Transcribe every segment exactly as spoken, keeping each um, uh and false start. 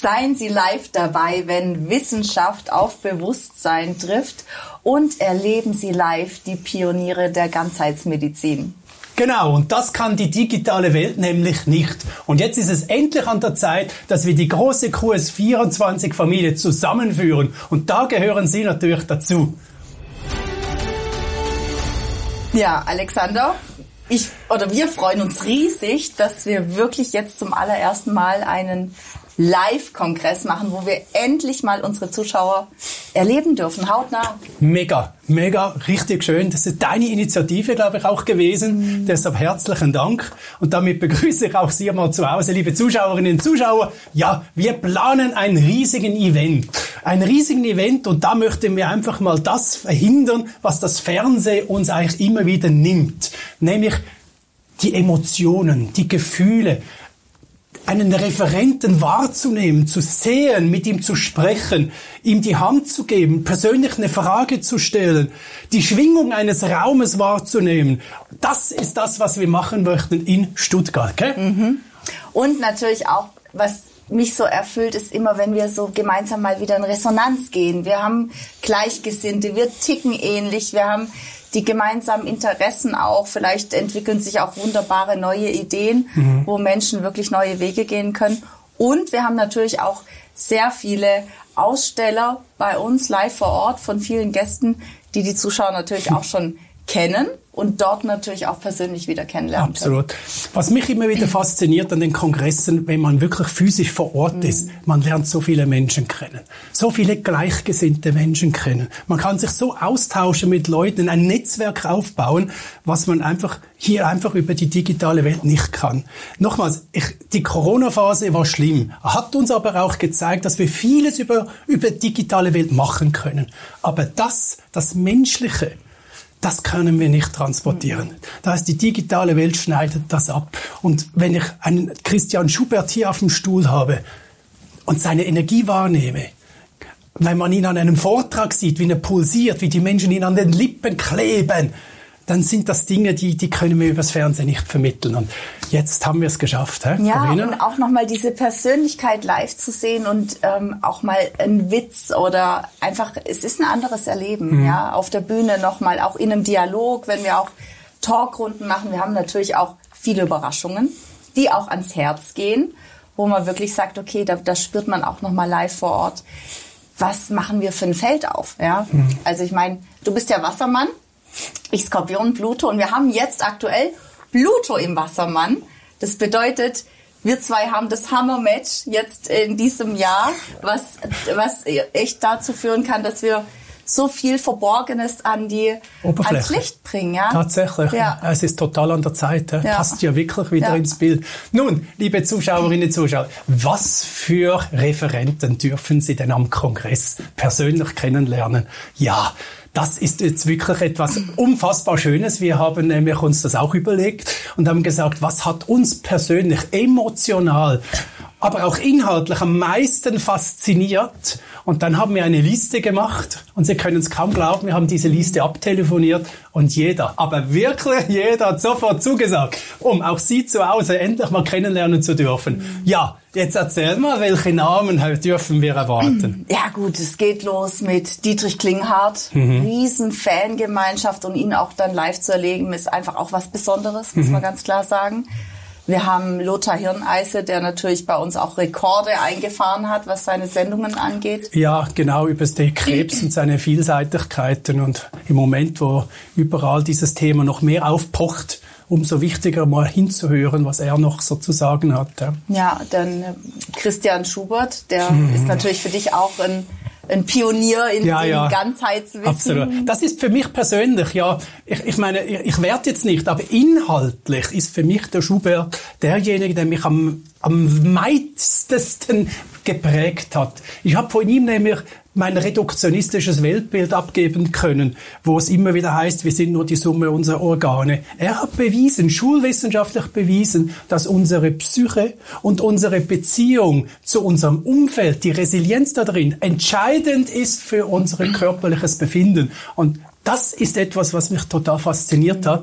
Seien Sie live dabei, wenn Wissenschaft auf Bewusstsein trifft, und erleben Sie live die Pioniere der Ganzheitsmedizin. Genau, und das kann die digitale Welt nämlich nicht. Und jetzt ist es endlich an der Zeit, dass wir die große Q S vierundzwanzig-Familie zusammenführen. Und da gehören Sie natürlich dazu. Ja, Alexander, ich oder wir freuen uns riesig, dass wir wirklich jetzt zum allerersten Mal einen Live-Kongress machen, wo wir endlich mal unsere Zuschauer erleben dürfen, hautnah. Mega, mega, richtig schön. Das ist deine Initiative, glaube ich, auch gewesen. Mhm. Deshalb herzlichen Dank. Und damit begrüße ich auch Sie mal zu Hause, liebe Zuschauerinnen und Zuschauer. Ja, wir planen einen riesigen Event. Einen riesigen Event, und da möchten wir einfach mal das verhindern, was das Fernsehen uns eigentlich immer wieder nimmt. Nämlich die Emotionen, die Gefühle, einen Referenten wahrzunehmen, zu sehen, mit ihm zu sprechen, ihm die Hand zu geben, persönlich eine Frage zu stellen, die Schwingung eines Raumes wahrzunehmen. Das ist das, was wir machen möchten in Stuttgart. Gell? Mhm. Und natürlich auch, was mich so erfüllt, ist immer, wenn wir so gemeinsam mal wieder in Resonanz gehen. Wir haben Gleichgesinnte, wir ticken ähnlich, wir haben die gemeinsamen Interessen auch. Vielleicht entwickeln sich auch wunderbare neue Ideen, mhm. wo Menschen wirklich neue Wege gehen können. Und wir haben natürlich auch sehr viele Aussteller bei uns live vor Ort von vielen Gästen, die die Zuschauer natürlich auch schon kennen und dort natürlich auch persönlich wieder kennenlernen Absolut. können. Was mich immer wieder fasziniert an den Kongressen, wenn man wirklich physisch vor Ort mhm. ist, man lernt so viele Menschen kennen, so viele gleichgesinnte Menschen kennen. Man kann sich so austauschen mit Leuten, ein Netzwerk aufbauen, was man einfach hier einfach über die digitale Welt nicht kann. Nochmals, ich, die Corona-Phase war schlimm, hat uns aber auch gezeigt, dass wir vieles über, über digitale Welt machen können. Aber das, das Menschliche, das können wir nicht transportieren. Da heißt, die digitale Welt schneidet das ab. Und wenn ich einen Christian Schubert hier auf dem Stuhl habe und seine Energie wahrnehme, wenn man ihn an einem Vortrag sieht, wie er pulsiert, wie die Menschen ihn an den Lippen kleben, dann sind das Dinge, die, die können wir übers Fernsehen nicht vermitteln. Und jetzt haben wir es geschafft. Hä, ja, Corinna? Und auch nochmal diese Persönlichkeit live zu sehen und ähm, auch mal einen Witz oder einfach, es ist ein anderes Erleben, mhm. ja, auf der Bühne nochmal, auch in einem Dialog, wenn wir auch Talkrunden machen. Wir haben natürlich auch viele Überraschungen, die auch ans Herz gehen, wo man wirklich sagt, okay, da, da spürt man auch nochmal live vor Ort, was machen wir für ein Feld auf, ja. Mhm. Also ich meine, du bist ja Wassermann, ich Skorpion, Pluto, und wir haben jetzt aktuell Pluto im Wassermann. Das bedeutet, wir zwei haben das Hammer-Match jetzt in diesem Jahr, was, was echt dazu führen kann, dass wir so viel Verborgenes an die ans Licht bringen. Ja? Tatsächlich. Ja. Es ist total an der Zeit. Ja. Passt ja wirklich wieder ja. ins Bild. Nun, liebe Zuschauerinnen und Zuschauer, was für Referenten dürfen Sie denn am Kongress persönlich kennenlernen? Ja, das ist jetzt wirklich etwas unfassbar Schönes. Wir haben nämlich uns das auch überlegt und haben gesagt, was hat uns persönlich emotional, aber auch inhaltlich am meisten fasziniert. Und dann haben wir eine Liste gemacht und Sie können es kaum glauben, wir haben diese Liste abtelefoniert und jeder, aber wirklich jeder hat sofort zugesagt, um auch Sie zu Hause endlich mal kennenlernen zu dürfen. Mhm. Ja, jetzt erzähl mal, welche Namen dürfen wir erwarten? Ja gut, es geht los mit Dietrich Klinghardt, mhm. riesen Fangemeinschaft, und ihn auch dann live zu erleben, ist einfach auch was Besonderes, muss mhm. man ganz klar sagen. Wir haben Lothar Hirneise, der natürlich bei uns auch Rekorde eingefahren hat, was seine Sendungen angeht. Ja, genau, über den Krebs und seine Vielseitigkeiten. Und im Moment, wo überall dieses Thema noch mehr aufpocht, umso wichtiger mal hinzuhören, was er noch so zu sagen hat. Ja, ja, dann Christian Schubert, der mhm. ist natürlich für dich auch ein ein Pionier in ja, dem ja. Ganzheitswissen. Absolut. Das ist für mich persönlich, ja, ich, ich meine, ich, ich werte jetzt nicht, aber inhaltlich ist für mich der Schubert derjenige, der mich am, am meisten geprägt hat. Ich habe von ihm nämlich mein reduktionistisches Weltbild abgeben können, wo es immer wieder heißt, wir sind nur die Summe unserer Organe. Er hat bewiesen, schulwissenschaftlich bewiesen, dass unsere Psyche und unsere Beziehung zu unserem Umfeld, die Resilienz da drin, entscheidend ist für unser körperliches Befinden. Und das ist etwas, was mich total fasziniert hat.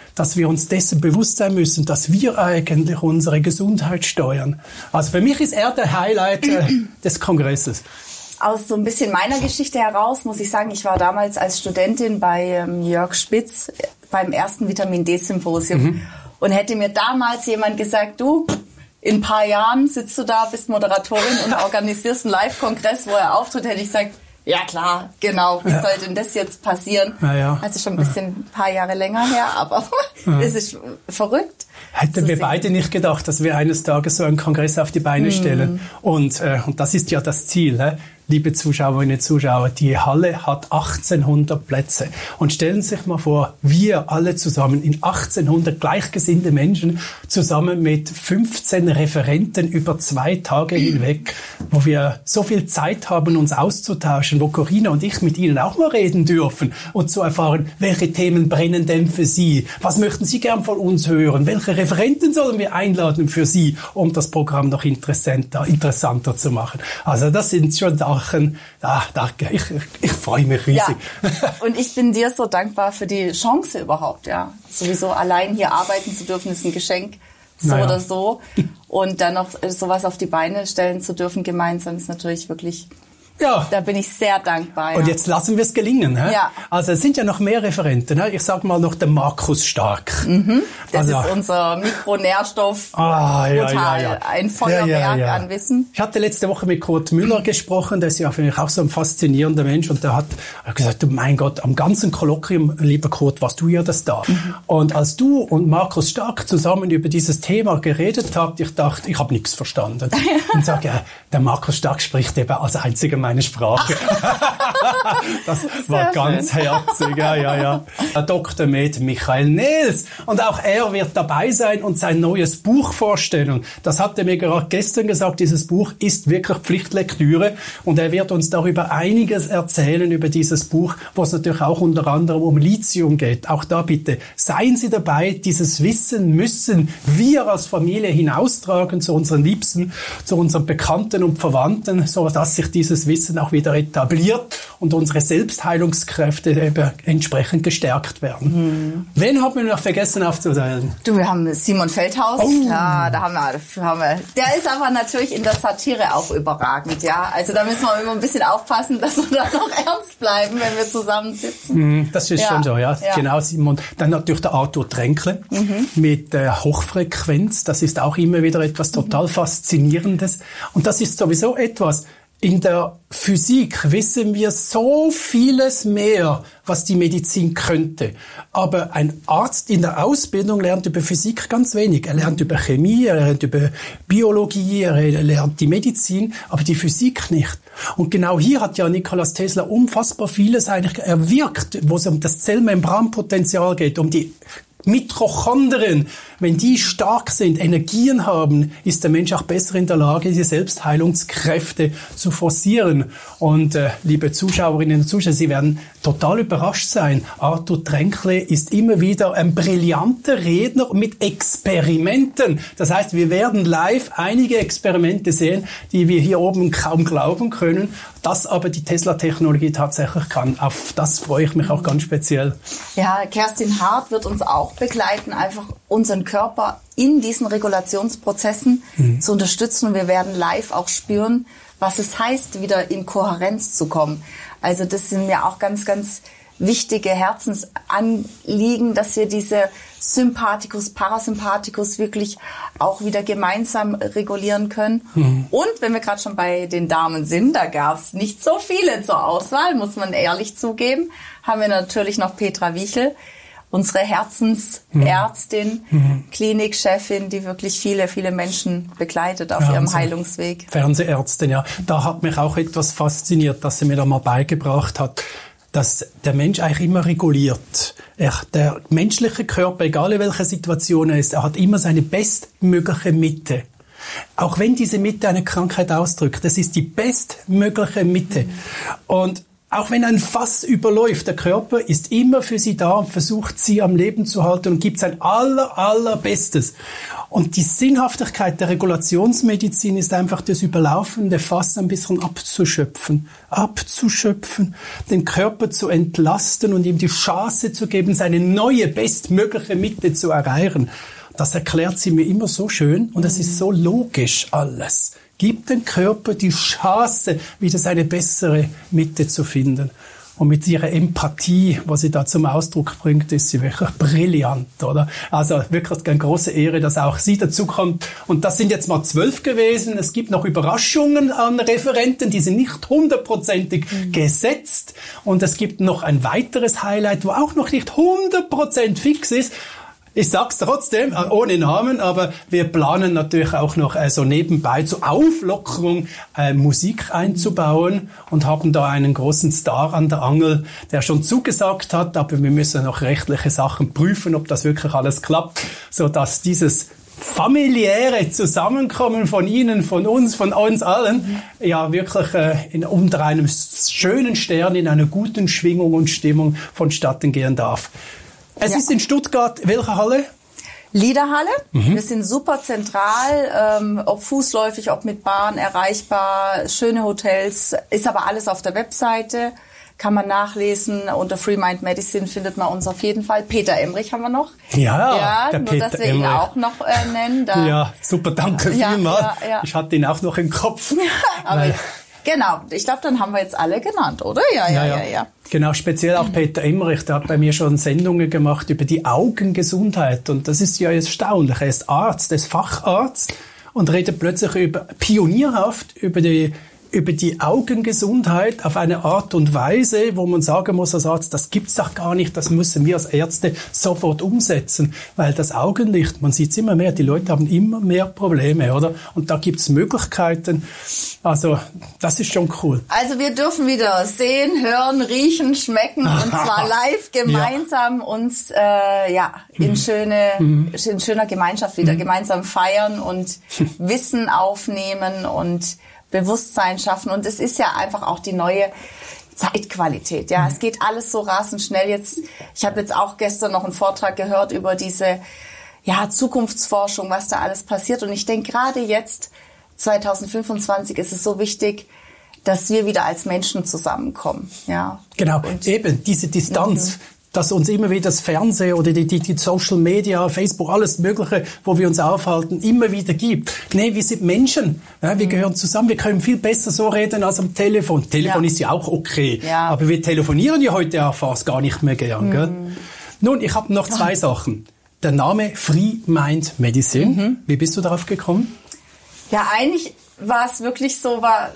dass wir uns dessen bewusst sein müssen, dass wir eigentlich unsere Gesundheit steuern. Also für mich ist er der Highlight äh, des Kongresses. Aus so ein bisschen meiner Geschichte heraus muss ich sagen, ich war damals als Studentin bei ähm, Jörg Spitz beim ersten Vitamin-D-Symposium. Mhm. Und hätte mir damals jemand gesagt, du, in ein paar Jahren sitzt du da, bist Moderatorin und organisierst einen Live-Kongress, wo er auftritt, hätte ich gesagt, ja klar, genau, wie ja. soll denn das jetzt passieren? Ja, ja. Also schon ein bisschen ein paar Jahre länger her, aber ja. es ist verrückt. Hätten wir beide nicht gedacht, dass wir eines Tages so einen Kongress auf die Beine stellen. Mhm. Und, äh, und das ist ja das Ziel, hä? Liebe Zuschauerinnen und Zuschauer, die Halle hat achtzehnhundert Plätze. Und stellen Sie sich mal vor, wir alle zusammen in achtzehnhundert gleichgesinnte Menschen, zusammen mit fünfzehn Referenten über zwei Tage hinweg, wo wir so viel Zeit haben, uns auszutauschen, wo Corinna und ich mit Ihnen auch mal reden dürfen und zu erfahren, welche Themen brennen denn für Sie? Was möchten Sie gern von uns hören? Welche Referenten sollen wir einladen für Sie, um das Programm noch interessanter, interessanter zu machen? Also das sind schon Sachen, ah, danke, ich, ich, ich freue mich riesig. Ja. Und ich bin dir so dankbar für die Chance überhaupt, ja. Sowieso allein hier arbeiten zu dürfen, ist ein Geschenk, so naja. oder so. Und dann noch sowas auf die Beine stellen zu dürfen gemeinsam, ist natürlich wirklich... Ja. Da bin ich sehr dankbar. Ja. Und jetzt lassen wir es gelingen. He? Ja. Also es sind ja noch mehr Referenten. He? Ich sag mal noch der Markus Stark. Mhm. Das also, ist unser Mikronährstoff. Ah, ja, total ja, ja. Ein Feuerwerk ja, ja, ja. an Wissen. Ich hatte letzte Woche mit Kurt Müller gesprochen. Der ist ja für mich auch so ein faszinierender Mensch. Und der hat gesagt, du mein Gott, am ganzen Kolloquium, lieber Kurt, warst du ja das da. Mhm. Und als du und Markus Stark zusammen über dieses Thema geredet habt, ich dachte, ich habe nichts verstanden. Und sage, ja, der Markus Stark spricht eben als einziger meine Sprache. Das war sehr ganz schön. Herzig, ja, ja, ja. Der Doktor Med Michael Nels. Und auch er wird dabei sein und sein neues Buch vorstellen. Und das hat er mir gerade gestern gesagt, dieses Buch ist wirklich Pflichtlektüre. Und er wird uns darüber einiges erzählen, über dieses Buch, wo es natürlich auch unter anderem um Lithium geht. Auch da bitte, seien Sie dabei. Dieses Wissen müssen wir als Familie hinaustragen zu unseren Liebsten, zu unseren Bekannten und Verwandten, so dass sich dieses Wissen auch wieder etabliert und unsere Selbstheilungskräfte eben entsprechend gestärkt werden. Mhm. Wen haben wir noch vergessen aufzuzählen? Du, wir haben Simon Feldhaus. Oh. Ja, da haben wir, haben wir. Der ist aber natürlich in der Satire auch überragend, ja. Also da müssen wir immer ein bisschen aufpassen, dass wir da noch ernst bleiben, wenn wir zusammensitzen. Mhm, das ist ja. schon so, ja. ja. Genau, Simon. Dann natürlich der Arthur Tränkle mhm. mit äh, Hochfrequenz. Das ist auch immer wieder etwas total mhm. Faszinierendes. Und das ist sowieso etwas, in der Physik wissen wir so vieles mehr, was die Medizin könnte. Aber ein Arzt in der Ausbildung lernt über Physik ganz wenig. Er lernt über Chemie, er lernt über Biologie, er lernt die Medizin, aber die Physik nicht. Und genau hier hat ja Nikolaus Tesla unfassbar vieles eigentlich erwirkt, wo es um das Zellmembranpotenzial geht, um die Mitochondrien, wenn die stark sind, Energien haben, ist der Mensch auch besser in der Lage, die Selbstheilungskräfte zu forcieren. Und äh, liebe Zuschauerinnen und Zuschauer, Sie werden total überrascht sein. Arthur Tränkle ist immer wieder ein brillanter Redner mit Experimenten. Das heißt, wir werden live einige Experimente sehen, die wir hier oben kaum glauben können, dass aber die Tesla-Technologie tatsächlich kann. Auf das freue ich mich auch ganz speziell. Ja, Kerstin Hart wird uns auch begleiten, einfach unseren Körper in diesen Regulationsprozessen mhm. zu unterstützen. Und wir werden live auch spüren, was es heißt, wieder in Kohärenz zu kommen. Also das sind mir auch ganz, ganz wichtige Herzensanliegen, dass wir diese Sympathikus, Parasympathikus wirklich auch wieder gemeinsam regulieren können. Mhm. Und wenn wir gerade schon bei den Damen sind, da gab es nicht so viele zur Auswahl, muss man ehrlich zugeben, haben wir natürlich noch Petra Wiechel, unsere Herzensärztin, mhm. Klinikchefin, die wirklich viele, viele Menschen begleitet auf Fernseh. ihrem Heilungsweg. Fernsehärztin, ja. Da hat mich auch etwas fasziniert, dass sie mir da mal beigebracht hat, dass der Mensch eigentlich immer reguliert. Er, der menschliche Körper, egal in welcher Situation er ist, er hat immer seine bestmögliche Mitte. Auch wenn diese Mitte eine Krankheit ausdrückt, das ist die bestmögliche Mitte. Mhm. Und auch wenn ein Fass überläuft, der Körper ist immer für sie da und versucht, sie am Leben zu halten und gibt sein aller, allerbestes. Und die Sinnhaftigkeit der Regulationsmedizin ist einfach das überlaufende Fass ein bisschen abzuschöpfen, abzuschöpfen, den Körper zu entlasten und ihm die Chance zu geben, seine neue, bestmögliche Mitte zu erreichen. Das erklärt sie mir immer so schön und es ist so logisch alles. Gib dem Körper die Chance, wieder seine bessere Mitte zu finden. Und mit ihrer Empathie, was sie da zum Ausdruck bringt, ist sie wirklich brillant, oder? Also wirklich eine große Ehre, dass auch sie dazu kommt. Und das sind jetzt mal zwölf gewesen. Es gibt noch Überraschungen an Referenten, die sind nicht hundertprozentig mhm. gesetzt. Und es gibt noch ein weiteres Highlight, wo auch noch nicht hundert Prozent fix ist. Ich sag's trotzdem, ohne Namen, aber wir planen natürlich auch noch äh, so nebenbei zur Auflockerung äh, Musik einzubauen und haben da einen großen Star an der Angel, der schon zugesagt hat, aber wir müssen noch rechtliche Sachen prüfen, ob das wirklich alles klappt, so dass dieses familiäre Zusammenkommen von Ihnen, von uns, von uns allen, ja wirklich äh, in, unter einem schönen Stern in einer guten Schwingung und Stimmung vonstatten gehen darf. Es ja. ist in Stuttgart, welche Halle? Liederhalle. Mhm. Wir sind super zentral, ähm, ob fußläufig, ob mit Bahn erreichbar, schöne Hotels, ist aber alles auf der Webseite, kann man nachlesen. Unter Free Mind Medicine findet man uns auf jeden Fall. Peter Emrich haben wir noch. Ja, ja der nur Peter dass wir Emrich. ihn auch noch äh, nennen. Da, ja, super, danke ja, vielmals. Ja, ja. Ich hatte ihn auch noch im Kopf. aber genau, ich glaube, dann haben wir jetzt alle genannt, oder? Ja, ja, ja, ja. ja. Genau, speziell auch Peter Emrich, der hat bei mir schon Sendungen gemacht über die Augengesundheit. Und das ist ja erstaunlich. Er ist Arzt, er ist Facharzt und redet plötzlich über, pionierhaft über die über die Augengesundheit auf eine Art und Weise, wo man sagen muss als Arzt, das gibt's doch gar nicht, das müssen wir als Ärzte sofort umsetzen, weil das Augenlicht, man sieht's immer mehr, die Leute haben immer mehr Probleme, oder? Und da gibt's Möglichkeiten, also das ist schon cool. Also wir dürfen wieder sehen, hören, riechen, schmecken und zwar live gemeinsam ja. uns äh, ja in schöne mhm. in schöner Gemeinschaft wieder mhm. gemeinsam feiern und Wissen aufnehmen und Bewusstsein schaffen. Und es ist ja einfach auch die neue Zeitqualität. Ja, mhm. es geht alles so rasend schnell. Jetzt, ich habe jetzt auch gestern noch einen Vortrag gehört über diese ja Zukunftsforschung, was da alles passiert. Und ich denke, gerade jetzt, zwanzig fünfundzwanzig, ist es so wichtig, dass wir wieder als Menschen zusammenkommen. Ja. Genau, und eben diese Distanz. Mhm. dass uns immer wieder das Fernsehen oder die, die, die Social Media, Facebook, alles Mögliche, wo wir uns aufhalten, immer wieder gibt. Nee, wir sind Menschen. Ja, wir mhm. gehören zusammen. Wir können viel besser so reden als am Telefon. Telefon ja. ist ja auch okay. Ja. Aber wir telefonieren ja heute auch fast gar nicht mehr gern. Mhm. Gell? Nun, ich habe noch zwei Sachen. Der Name Free Mind Medicine. Mhm. Wie bist du darauf gekommen? Ja, eigentlich war es wirklich so, war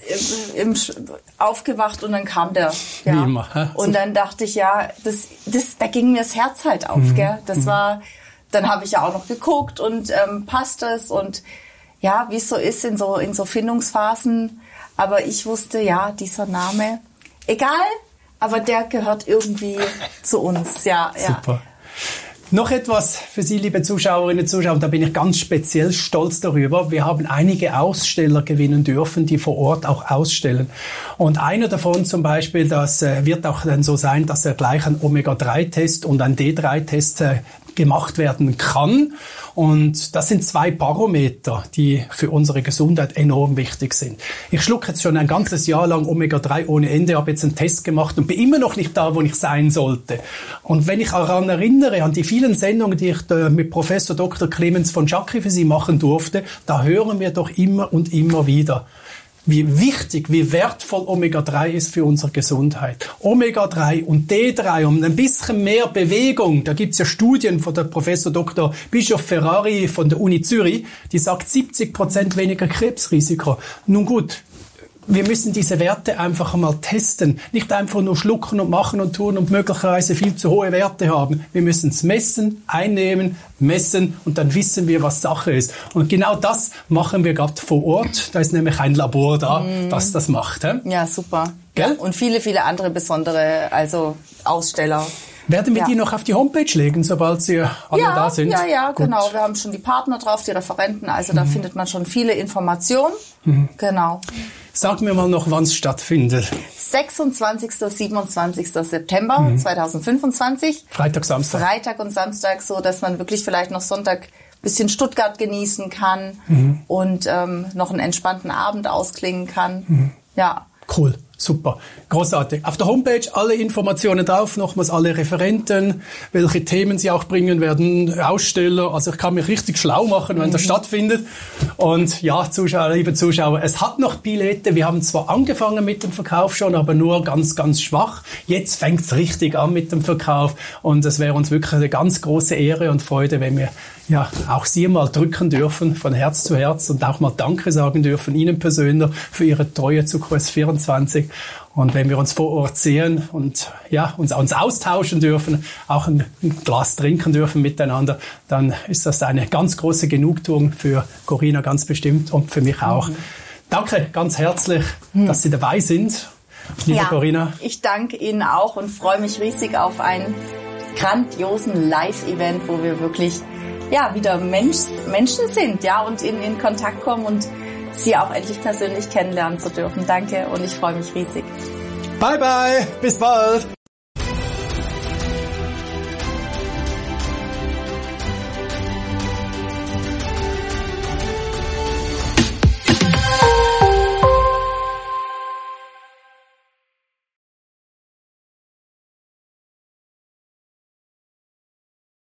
im, aufgewacht und dann kam der. Ja. Wie immer. Hä? Und dann dachte ich, ja, das, das, da ging mir das Herz halt auf. Mhm. Gell? Das mhm. war, dann habe ich ja auch noch geguckt und ähm, passt es und ja, wie es so ist in so in so Findungsphasen. Aber ich wusste, ja, dieser Name, egal, aber der gehört irgendwie zu uns. Ja, ja. Super. Noch etwas für Sie, liebe Zuschauerinnen und Zuschauer, da bin ich ganz speziell stolz darüber. Wir haben einige Aussteller gewinnen dürfen, die vor Ort auch ausstellen. Und einer davon zum Beispiel, das wird auch dann so sein, dass er gleich ein Omega drei Test und ein D drei Test gemacht werden kann. Und das sind zwei Barometer, die für unsere Gesundheit enorm wichtig sind. Ich schlucke jetzt schon ein ganzes Jahr lang Omega drei ohne Ende, habe jetzt einen Test gemacht und bin immer noch nicht da, wo ich sein sollte. Und wenn ich daran erinnere, an die vielen Sendungen, die ich mit Professor Doktor Clemens von Jacqui für Sie machen durfte, da hören wir doch immer und immer wieder, wie wichtig, wie wertvoll Omega drei ist für unsere Gesundheit. Omega drei und D drei, um ein bisschen mehr Bewegung, da gibt's ja Studien von der Professor Doktor Bischof Ferrari von der Uni Zürich, die sagt siebzig Prozent weniger Krebsrisiko. Nun gut, wir müssen diese Werte einfach mal testen. Nicht einfach nur schlucken und machen und tun und möglicherweise viel zu hohe Werte haben. Wir müssen es messen, einnehmen, messen und dann wissen wir, was Sache ist. Und genau das machen wir gerade vor Ort. Da ist nämlich ein Labor da, mm. das das macht. He? Ja, super. Gell? Und viele, viele andere besondere, also Aussteller. Werden wir ja. die noch auf die Homepage legen, sobald sie alle ja, da sind? Ja, ja, Gut. genau. Wir haben schon die Partner drauf, die Referenten. Also da mhm. findet man schon viele Informationen. Mhm. Genau. Sag mir mal noch, wann es stattfindet. sechsundzwanzigsten siebenundzwanzigsten September mhm. zweitausendfünfundzwanzig. Freitag, Samstag. Freitag und Samstag, so dass man wirklich vielleicht noch Sonntag bisschen Stuttgart genießen kann mhm. und ähm, noch einen entspannten Abend ausklingen kann. Mhm. Ja. Cool. Super, großartig. Auf der Homepage alle Informationen drauf, nochmals alle Referenten, welche Themen sie auch bringen werden, Aussteller. Also ich kann mich richtig schlau machen, wenn mhm. das stattfindet. Und ja, Zuschauer, liebe Zuschauer, es hat noch Billette. Wir haben zwar angefangen mit dem Verkauf schon, aber nur ganz, ganz schwach. Jetzt fängt es richtig an mit dem Verkauf. Und es wäre uns wirklich eine ganz große Ehre und Freude, wenn wir ja auch Sie mal drücken dürfen, von Herz zu Herz, und auch mal Danke sagen dürfen, Ihnen persönlich, für Ihre Treue zu Kurs vierundzwanzig. Und wenn wir uns vor Ort sehen und ja uns, uns austauschen dürfen, auch ein, ein Glas trinken dürfen miteinander, dann ist das eine ganz große Genugtuung für Corinna ganz bestimmt und für mich auch. Mhm. Danke ganz herzlich, mhm. dass Sie dabei sind, liebe ja, Corinna. Ich danke Ihnen auch und freue mich riesig auf einen grandiosen Live-Event, wo wir wirklich ja wieder Mensch, Menschen sind, ja, und in, in Kontakt kommen und Sie auch endlich persönlich kennenlernen zu dürfen. Danke und ich freue mich riesig. Bye bye, bis bald.